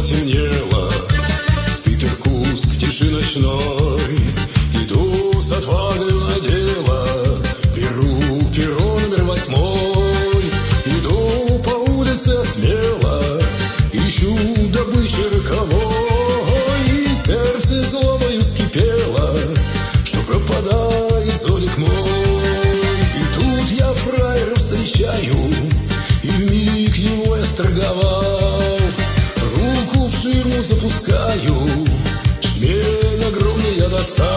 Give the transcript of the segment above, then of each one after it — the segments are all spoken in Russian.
потемнело, спит Иркутск в тиши ночной. Иду с отвагою на дело, беру перо номер 8. Иду по улице смело, ищу добычи роковой. И сердце злобою вскипело, что пропадает зорик мой. И тут я фраера встречаю, и вмиг его я сторговал. Руку в ширму запускаю, шмель огромный я достал.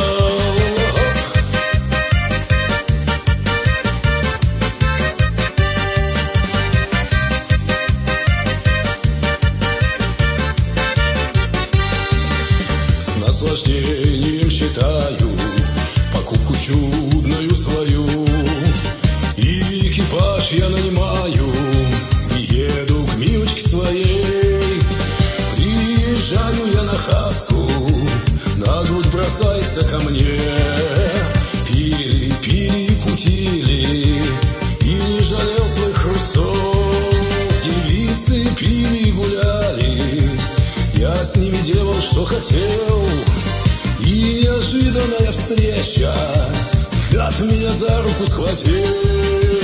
С наслаждением считаю покупку чудную свою, и экипаж я нанимаю, и еду к Милочке своей. Приезжаю я на Хаску, на грудь бросается ко мне. Пили, пили и кутили, и не жалел своих хрустов. Девицы пили и гуляли, я с ними делал, что хотел. И неожиданная встреча, гад меня за руку схватил.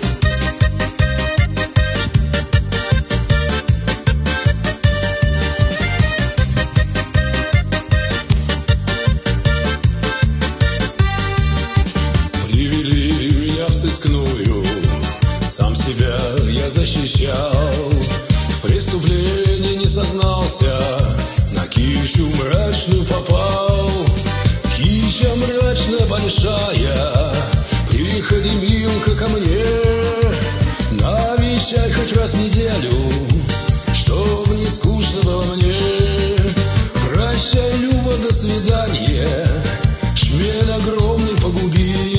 Привели меня в сыскную, сам себя я защищал. В преступлении не сознался, на кичу мрачную попал. Кича мрачная большая, приходи, милка, ко мне. Навещай хоть раз в неделю, чтоб не скучно было мне. Прощай, Люба, до свидания, шмель огромный погубил.